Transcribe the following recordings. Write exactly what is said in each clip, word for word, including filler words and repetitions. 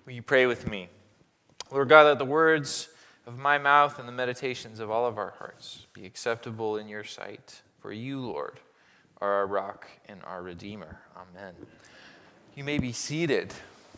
Will you pray with me? Lord God, let the words of my mouth and the meditations of all of our hearts be acceptable in your sight. For you, Lord, are our rock and our Redeemer. Amen. You may be seated.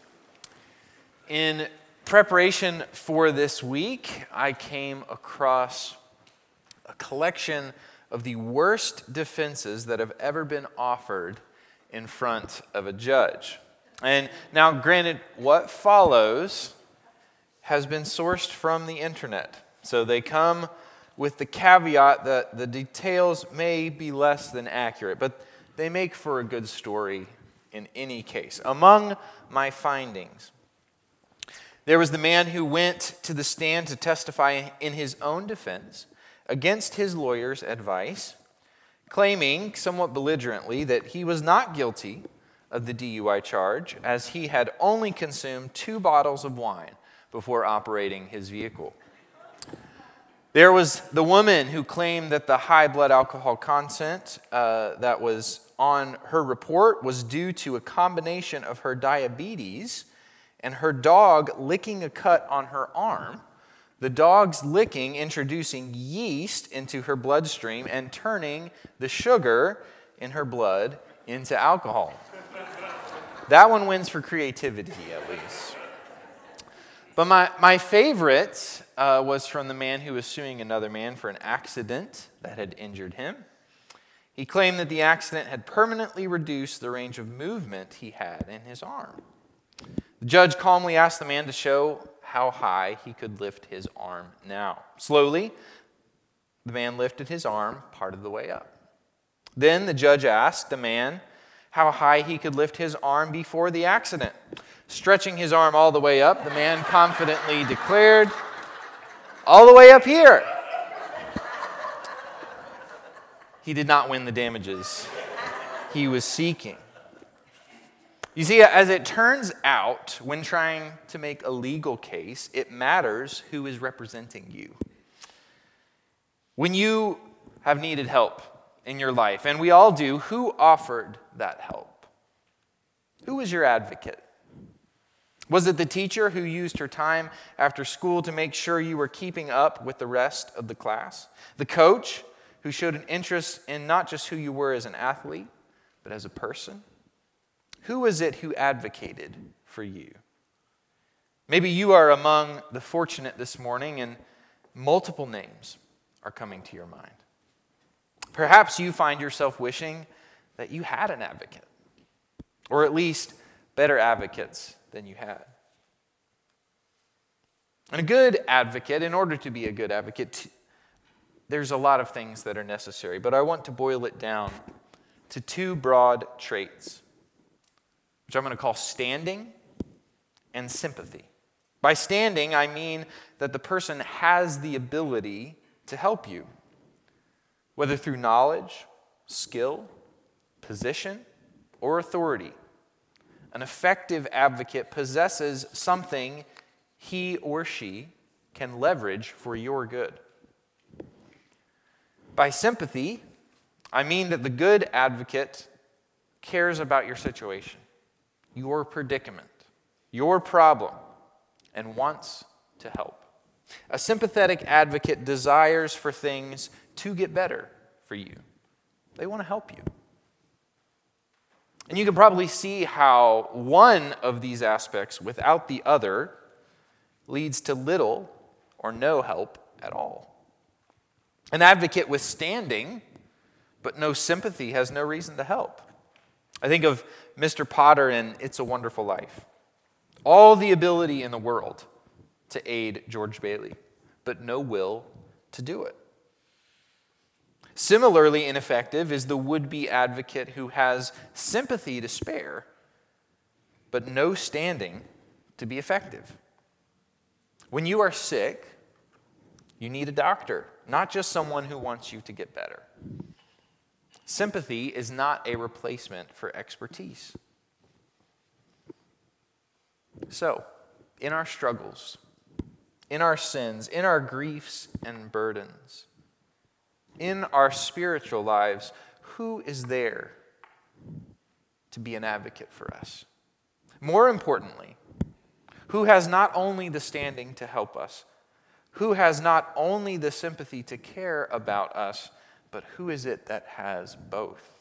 In preparation for this week, I came across a collection of the worst defenses that have ever been offered in front of a judge. And now, granted, what follows has been sourced from the internet. So they come with the caveat that the details may be less than accurate, but they make for a good story in any case. Among my findings, there was the man who went to the stand to testify in his own defense against his lawyer's advice, claiming somewhat belligerently that he was not guilty of the D U I charge, as he had only consumed two bottles of wine before operating his vehicle. There was the woman who claimed that the high blood alcohol content uh, that was on her report was due to a combination of her diabetes and her dog licking a cut on her arm, the dog's licking introducing yeast into her bloodstream and turning the sugar in her blood into alcohol. That one wins for creativity, at least. But my, my favorite uh, was from the man who was suing another man for an accident that had injured him. He claimed that the accident had permanently reduced the range of movement he had in his arm. The judge calmly asked the man to show how high he could lift his arm now. Slowly, the man lifted his arm part of the way up. Then the judge asked the man how high he could lift his arm before the accident. Stretching his arm all the way up, the man confidently declared, "All the way up here." He did not win the damages he was seeking. You see, as it turns out, when trying to make a legal case, it matters who is representing you. When you have needed help in your life, and we all do, who offered that help? Who was your advocate? Was it the teacher who used her time after school to make sure you were keeping up with the rest of the class? The coach who showed an interest in not just who you were as an athlete, but as a person? Who was it who advocated for you? Maybe you are among the fortunate this morning and multiple names are coming to your mind. Perhaps you find yourself wishing that you had an advocate, or at least better advocates than you had. And a good advocate, in order to be a good advocate, there's a lot of things that are necessary, but I want to boil it down to two broad traits, which I'm going to call standing and sympathy. By standing, I mean that the person has the ability to help you, whether through knowledge, skill, position, or authority. An effective advocate possesses something he or she can leverage for your good. By sympathy, I mean that the good advocate cares about your situation, your predicament, your problem, and wants to help. A sympathetic advocate desires for things to get better for you. They want to help you. And you can probably see how one of these aspects without the other leads to little or no help at all. An advocate with standing but no sympathy has no reason to help. I think of Mister Potter in It's a Wonderful Life. All the ability in the world to aid George Bailey, but no will to do it. Similarly ineffective is the would-be advocate who has sympathy to spare, but no standing to be effective. When you are sick, you need a doctor, not just someone who wants you to get better. Sympathy is not a replacement for expertise. So, in our struggles, in our sins, in our griefs and burdens, in our spiritual lives, who is there to be an advocate for us? More importantly, Who has not only the standing to help us, who has not only the sympathy to care about us, but who is it that has both?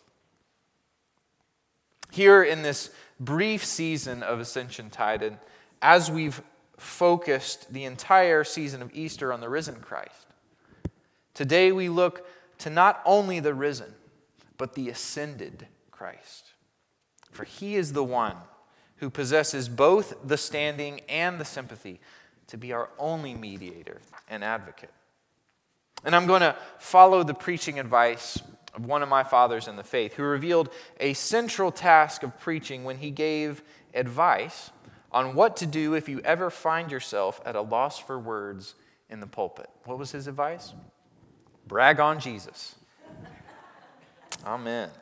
Here in this brief season of Ascensiontide, and as we've focused the entire season of Easter on the risen Christ, today we look to not only the risen, but the ascended Christ. For he is the one who possesses both the standing and the sympathy to be our only mediator and advocate. And I'm going to follow the preaching advice of one of my fathers in the faith, who revealed a central task of preaching when he gave advice on what to do if you ever find yourself at a loss for words in the pulpit. What was his advice? Brag on Jesus. Amen.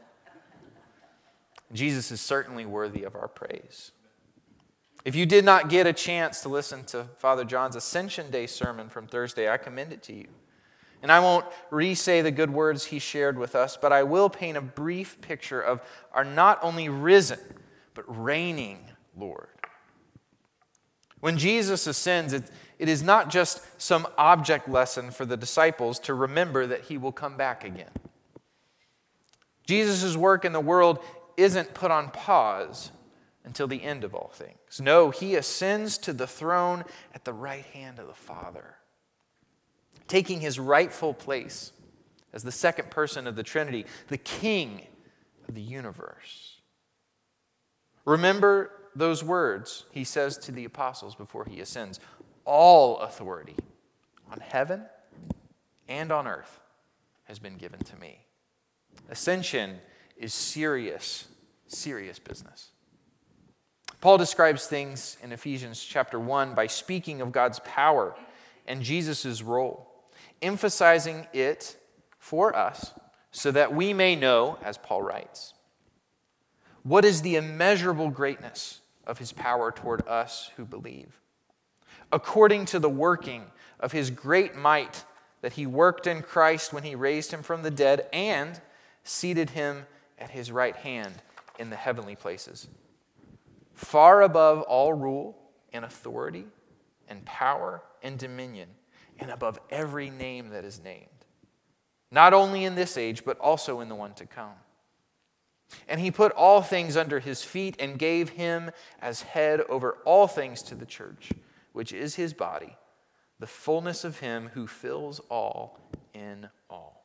Jesus is certainly worthy of our praise. If you did not get a chance to listen to Father John's Ascension Day sermon from Thursday, I commend it to you. And I won't re-say the good words he shared with us, but I will paint a brief picture of our not only risen, but reigning Lord. When Jesus ascends, it, it is not just some object lesson for the disciples to remember that he will come back again. Jesus' work in the world isn't put on pause until the end of all things. No, he ascends to the throne at the right hand of the Father, taking his rightful place as the second person of the Trinity, the King of the universe. Remember those words he says to the apostles before he ascends. All authority on heaven and on earth has been given to me. Ascension is serious, serious business. Paul describes things in Ephesians chapter one by speaking of God's power and Jesus' role, emphasizing it for us so that we may know, as Paul writes, what is the immeasurable greatness of his power toward us who believe, according to the working of his great might that he worked in Christ when he raised him from the dead and seated him at his right hand in the heavenly places, far above all rule and authority and power and dominion, and above every name that is named, not only in this age, but also in the one to come. And he put all things under his feet and gave him as head over all things to the church, which is his body, the fullness of him who fills all in all.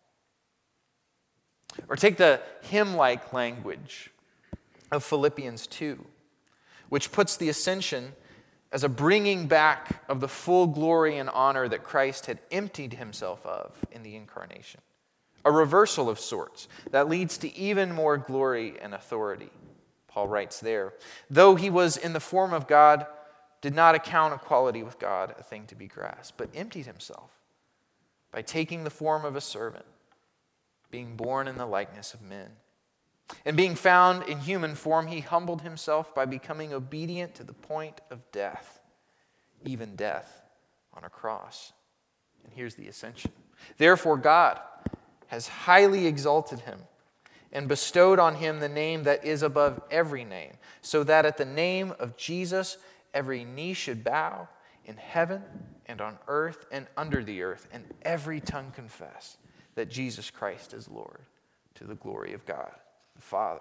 Or take the hymn-like language of Philippians two, which puts the ascension as a bringing back of the full glory and honor that Christ had emptied himself of in the incarnation. A reversal of sorts that leads to even more glory and authority. Paul writes there, though he was in the form of God, did not account equality with God a thing to be grasped, but emptied himself by taking the form of a servant, being born in the likeness of men. And being found in human form, he humbled himself by becoming obedient to the point of death, even death on a cross. And here's the ascension. Therefore, God has highly exalted him and bestowed on him the name that is above every name, so that at the name of Jesus, every knee should bow in heaven and on earth and under the earth, and every tongue confess that Jesus Christ is Lord, to the glory of God the Father.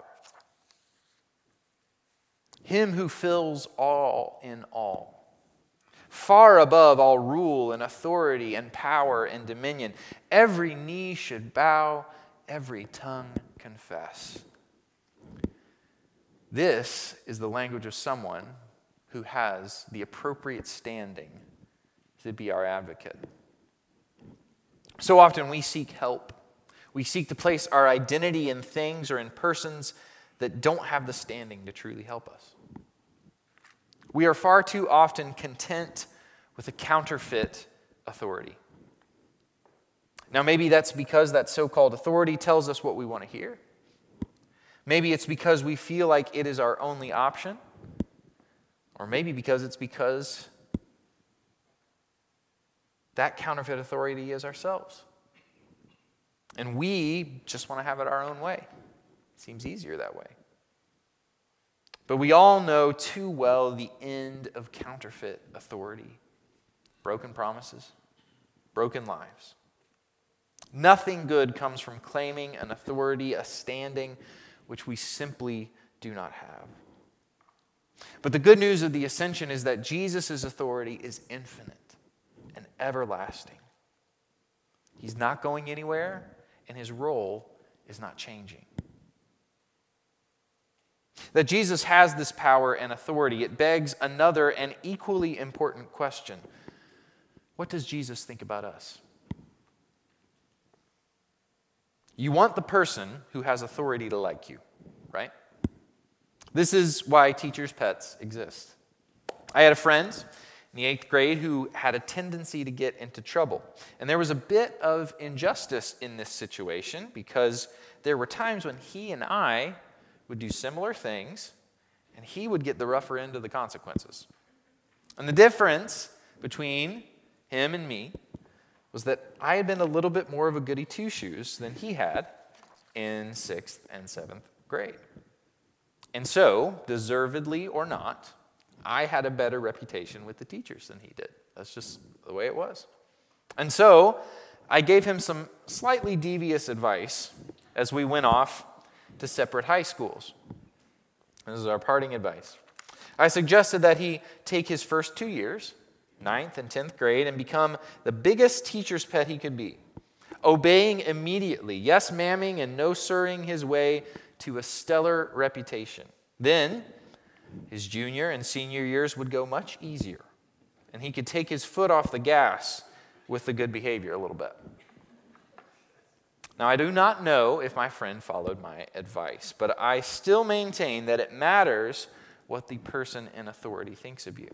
Him who fills all in all, far above all rule and authority and power and dominion, every knee should bow, every tongue confess. This is the language of someone who has the appropriate standing to be our advocate. So often we seek help. We seek to place our identity in things or in persons that don't have the standing to truly help us. We are far too often content with a counterfeit authority. Now, maybe that's because that so-called authority tells us what we want to hear. Maybe it's because we feel like it is our only option. Or maybe because it's because that counterfeit authority is ourselves. And we just want to have it our own way. It seems easier that way. But we all know too well the end of counterfeit authority. Broken promises, broken lives. Nothing good comes from claiming an authority, a standing, which we simply do not have. But the good news of the ascension is that Jesus' authority is infinite and everlasting. He's not going anywhere, and his role is not changing. That Jesus has this power and authority, it begs another and equally important question. What does Jesus think about us? You want the person who has authority to like you, right? This is why teachers' pets exist. I had a friend in the eighth grade who had a tendency to get into trouble. And there was a bit of injustice in this situation because there were times when he and I would do similar things and he would get the rougher end of the consequences. And the difference between him and me was that I had been a little bit more of a goody two-shoes than he had in sixth and seventh grade. And so, deservedly or not, I had a better reputation with the teachers than he did. That's just the way it was. And so, I gave him some slightly devious advice as we went off to separate high schools. This is our parting advice. I suggested that he take his first two years, ninth and tenth grade, and become the biggest teacher's pet he could be, obeying immediately, yes ma'aming and no sirring his way to a stellar reputation. Then, his junior and senior years would go much easier, and he could take his foot off the gas with the good behavior a little bit. Now, I do not know if my friend followed my advice, but I still maintain that it matters what the person in authority thinks of you.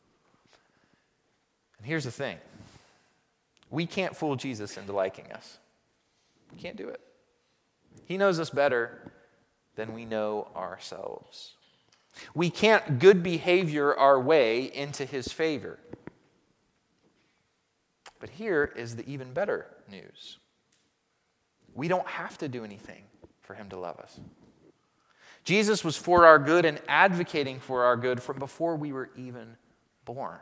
And here's the thing. We can't fool Jesus into liking us. We can't do it. He knows us better than we know ourselves. We can't good behavior our way into his favor. But here is the even better news. We don't have to do anything for him to love us. Jesus was for our good and advocating for our good from before we were even born.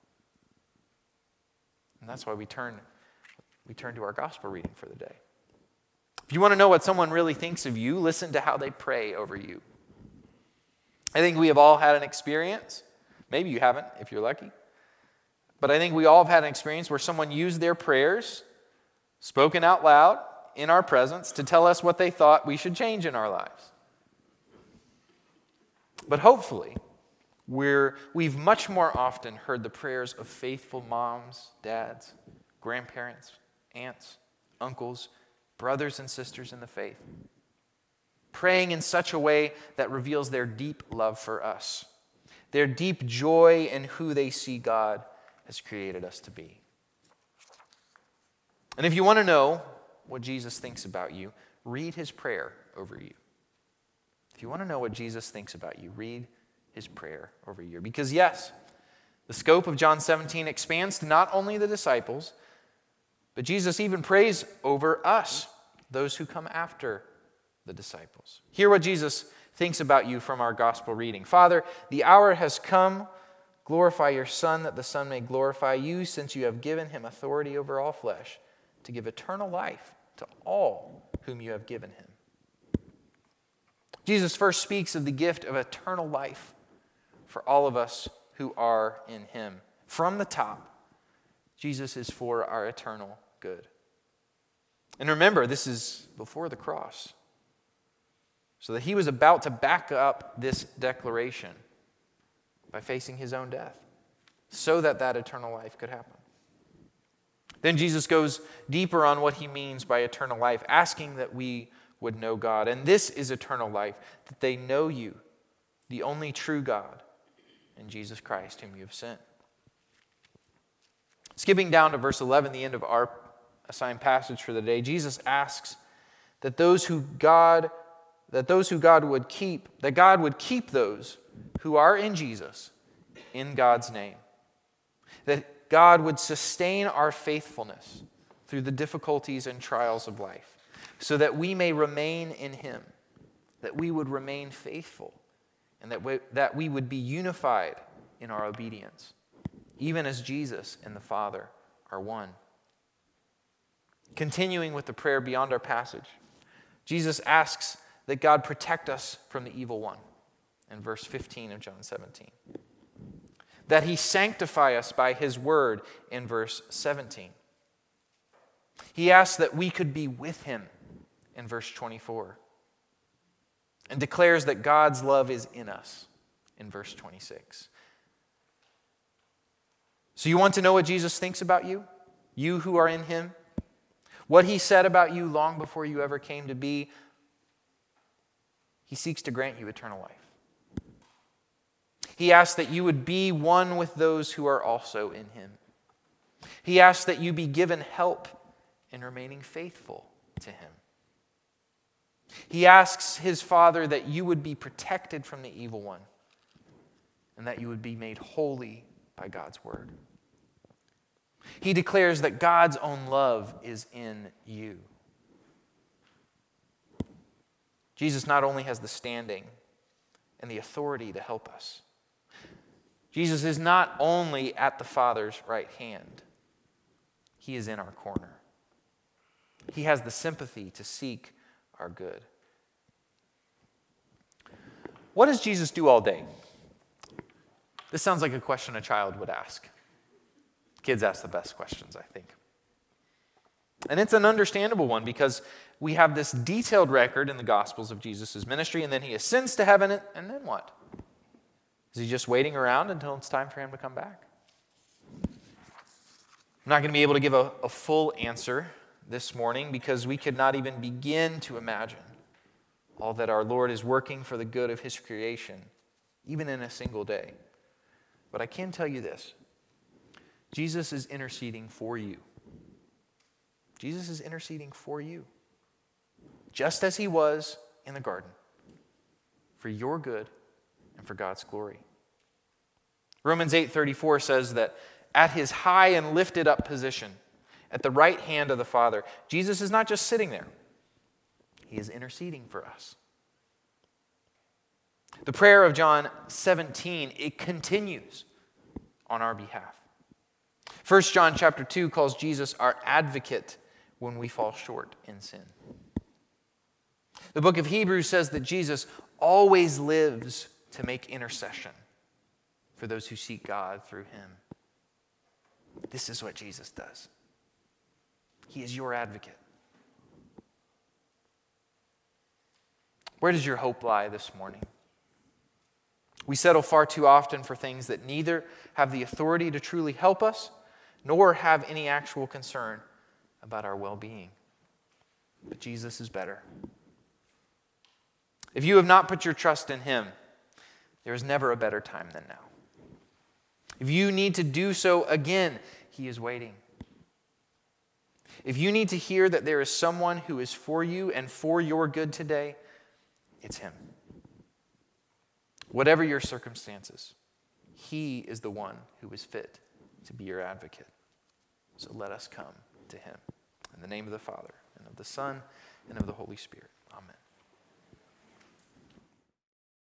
And that's why we turn, we turn to our gospel reading for the day. If you want to know what someone really thinks of you, listen to how they pray over you. I think we have all had an experience. Maybe you haven't, if you're lucky. But I think we all have had an experience where someone used their prayers, spoken out loud in our presence, to tell us what they thought we should change in our lives. But hopefully, we're, we've much more often heard the prayers of faithful moms, dads, grandparents, aunts, uncles, brothers and sisters in the faith, praying in such a way that reveals their deep love for us, their deep joy in who they see God has created us to be. And if you want to know what Jesus thinks about you, read his prayer over you. If you want to know what Jesus thinks about you, read his prayer over you. Because yes, the scope of John seventeen expands to not only the disciples, but Jesus even prays over us, those who come after the disciples. Hear what Jesus thinks about you from our gospel reading. Father, the hour has come. Glorify your Son, that the Son may glorify you, since you have given him authority over all flesh, to give eternal life to all whom you have given him. Jesus first speaks of the gift of eternal life for all of us who are in him. From the top, Jesus is for our eternal good. And remember, this is before the cross. So that he was about to back up this declaration by facing his own death, so that that eternal life could happen. Then Jesus goes deeper on what he means by eternal life, asking that we would know God. And this is eternal life, that they know you, the only true God, and Jesus Christ, whom you have sent. Skipping down to verse eleven, the end of our assigned passage for the day, Jesus asks that those who God that those who God would keep, that God would keep those who are in Jesus in God's name. That God would sustain our faithfulness through the difficulties and trials of life, so that we may remain in him, that we would remain faithful and that we, that we would be unified in our obedience, even as Jesus and the Father are one. Continuing with the prayer beyond our passage, Jesus asks that God protect us from the evil one in verse fifteen of John seventeen. That he sanctify us by his word in verse seventeen. He asks that we could be with him in verse twenty-four. And declares that God's love is in us in verse twenty-six. So you want to know what Jesus thinks about you? You who are in him? What he said about you long before you ever came to be? He seeks to grant you eternal life. He asks that you would be one with those who are also in him. He asks that you be given help in remaining faithful to him. He asks his Father that you would be protected from the evil one and that you would be made holy by God's word. He declares that God's own love is in you. Jesus not only has the standing and the authority to help us. Jesus is not only at the Father's right hand. He is in our corner. He has the sympathy to seek our good. What does Jesus do all day? This sounds like a question a child would ask. Kids ask the best questions, I think. And it's an understandable one because we have this detailed record in the Gospels of Jesus' ministry, and then he ascends to heaven, and then what? Is he just waiting around until it's time for him to come back? I'm not going to be able to give a, a full answer this morning because we could not even begin to imagine all that our Lord is working for the good of his creation, even in a single day. But I can tell you this. Jesus is interceding for you. Jesus is interceding for you, just as he was in the garden, for your good and for God's glory. Romans eight thirty-four says that at his high and lifted up position, at the right hand of the Father, Jesus is not just sitting there. He is interceding for us. The prayer of John seventeen, it continues on our behalf. First John chapter two calls Jesus our advocate when we fall short in sin. The book of Hebrews says that Jesus always lives to make intercession for those who seek God through him. This is what Jesus does. He is your advocate. Where does your hope lie this morning? We settle far too often for things that neither have the authority to truly help us, nor have any actual concern about our well-being. But Jesus is better. If you have not put your trust in him, there is never a better time than now. If you need to do so again, he is waiting. If you need to hear that there is someone who is for you and for your good today, it's him. Whatever your circumstances, he is the one who is fit to be your advocate. So let us come to him. In the name of the Father, and of the Son, and of the Holy Spirit.